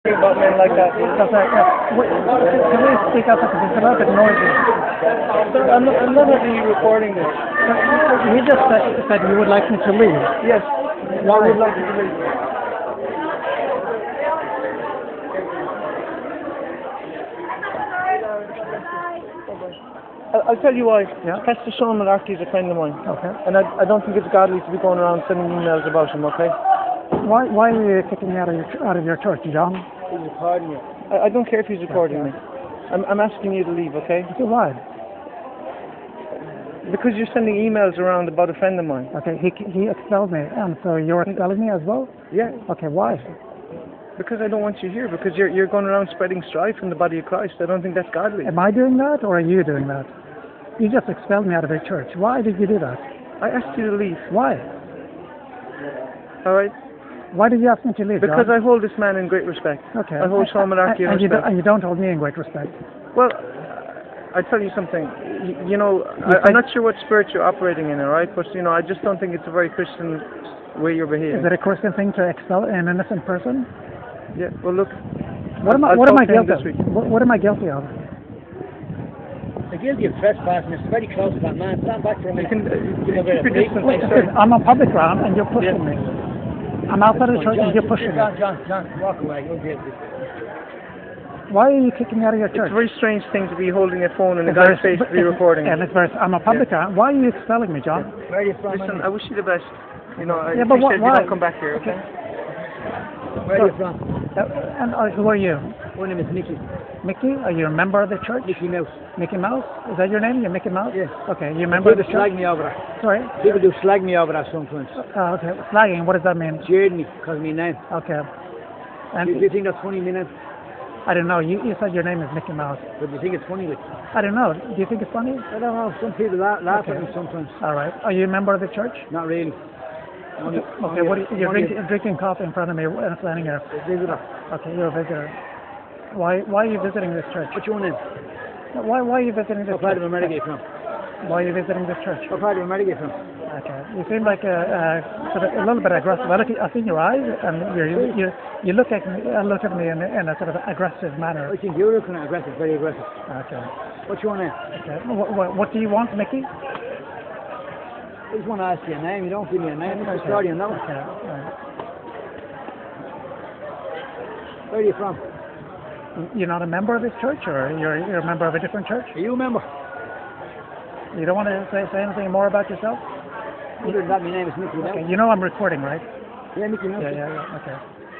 About men like that. Can we speak up because it's a little bit noisy? Sir, I'm not having you recording this. You just said you would like me to leave. Yes. I would like you to leave. I'll tell you why. Yeah. Pastor Sean Malarkey is a friend of mine. Okay. And I don't think it's godly to be going around sending emails about him, okay? Why are you kicking me out of your church, John? He's recording you. I don't care if he's recording me. I'm asking you to leave, okay? Okay, why? Because you're sending emails around about a friend of mine. Okay, he expelled me, and so you're expelling me as well? Yeah. Okay, why? Because I don't want you here. Because you're going around spreading strife in the body of Christ. I don't think that's godly. Am I doing that, or are you doing that? You just expelled me out of your church. Why did you do that? I asked you to leave. Why? All right? Why did you ask me to leave, Because John? I hold this man in great respect. Okay. I hold Sean Malarkey in respect. And you don't hold me in great respect. Well, I tell you something. I'm not sure what spirit you're operating in, all right? But I just don't think it's a very Christian way you're behaving. Is it a Christian thing to expel an innocent person? Yeah. Well, look. What am I guilty of? What am I guilty of? They're guilty of trespassing. It's very close to that man. Stand back for a minute. Keep your distance. Listen, I'm on public ground and you're pushing me. I'm outside of the church and you're pushing me. John, walk away. You'll get this. Why are you kicking me out of your church? It's a very strange thing to be holding a phone in a guy's face to be recording. And I'm on public ground. Why are you expelling me, John? Where are you from? Listen, I wish you the best. I Yeah, but appreciate why? you don't come back here, okay? Where are you from? And who are you? My name is Mickey. Mickey? Are you a member of the church? Mickey Mouse. Mickey Mouse? Is that your name? You're Mickey Mouse? Yes. Okay, you're a member of the People slag church? me over that. Sorry? People do slag me over that sometimes. Okay, slagging, what does that mean? Jeered me because of my name. Okay. Do And you think that's funny, my name? I don't know, you said your name is Mickey Mouse. But do you think it's funny? Like? I don't know, do you think it's funny? I don't know. Some people laugh Okay. at me sometimes. Alright, are you a member of the church? Not really. Okay, you're drinking coffee in front of me and standing here. Visitor. Okay, you're a visitor. Why are you visiting this church? What's your name? Why are you visiting this What part church? of America are you from? Why are you visiting this church? What part of America are you from? Okay, you seem like sort of a little bit aggressive. I see your eyes, and you look at me in a sort of aggressive manner. I think you're looking at aggressive, very aggressive. Okay. What's your name? Okay. What do you want, Mickey? I just want to ask you a name. You don't give me a name. It's a custodian, no? Okay. Right. Where are you from? You're not a member of this church, or you're a member of a different church? Are you a member? You don't want to say anything more about yourself? Other than that, my name is Mickey Mouse. Okay. You know I'm recording, right? Yeah, Mickey Mouse. Yeah. Okay.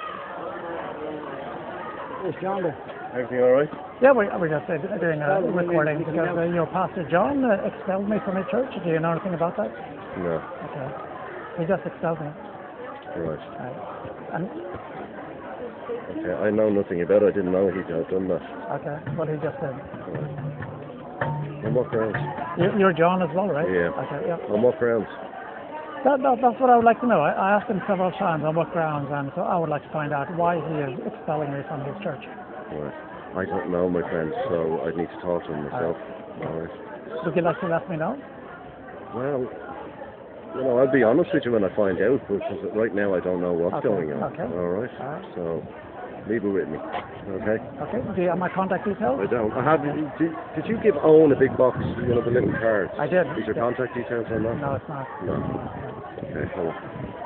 Where's John there? Everything all right? Yeah, we're just doing a recording because your pastor John expelled me from the church. Do you know anything about that? No. Okay. He just expelled me. Right. And Okay, I know nothing about it. I didn't know he'd have done that. okay, what he just said. On what grounds? You're John as well, right? Yeah. Okay. Yeah. On what grounds? That's what I would like to know. I asked him several times on what grounds, and so I would like to find out why he is expelling me from his church. Right. I don't know, my friend, so I'd need to talk to him myself. All right. Would you like to let me know? Well, I'll be honest with you when I find out, because right now I don't know what's Okay, going on. okay. All right. All right. So leave it with me. Okay. Okay. Do you have my contact details? I don't. I have. Did you give Owen a big box? The little cards. I did. Is your contact details on that? No, it's not. No. Okay. Hold on.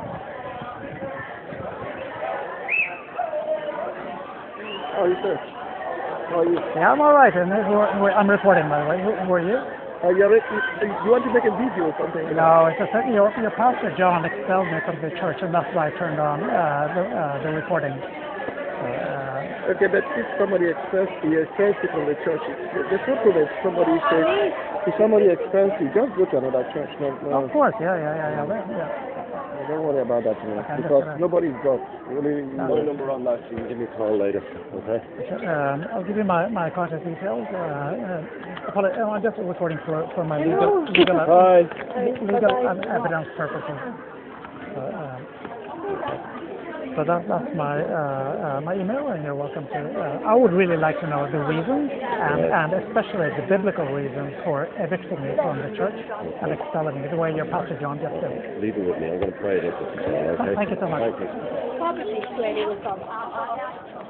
Oh, you sir. How are you? Yeah, I'm all right. And I'm recording, by the way. Who are you? You want to make a video or something? No, it's just that your pastor John expelled me from the church, and that's why I turned on the recording. Okay, but if somebody expels you from the church, the problem is if somebody expels you, just go to another church. No. Of course, yeah. Don't worry about that, because nobody's got really. My number on that, you can give me a call later, okay? I'll give you my contact details. I'm just recording for my legal and evidence purposes. So that's my email, and you're welcome to. I would really like to know the reasons, and especially the biblical reasons for evicting me from the church and expelling me the way your pastor John just did. Leave it with me. I'm going to pray this. Okay? Thank you so much. Thank you. Probably where they were from.